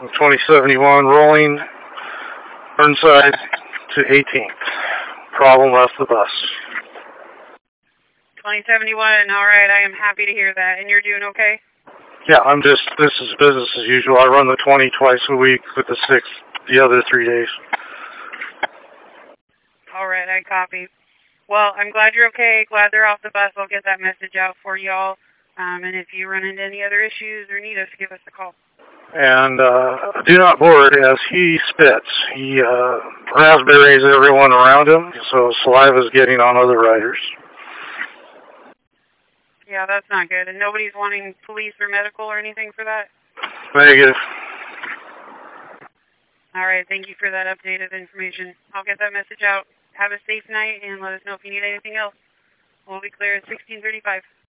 2071 rolling Burnside to 18th. Problem left the bus. 2071, alright, I am happy to hear that. And you're doing okay? Yeah, this is business as usual. I run the 20 twice a week with the 6 the other 3 days. Alright, I copy. Well, I'm glad you're okay. Glad they're off the bus. I'll get that message out for y'all. And if you run into any other issues or need us, give us a call. And do not board as he spits. He raspberries everyone around him, so saliva is getting on other riders. Yeah, that's not good. And nobody's wanting police or medical or anything for that? Negative. Alright, thank you for that updated information. I'll get that message out. Have a safe night and let us know if you need anything else. We'll be clear at 1635.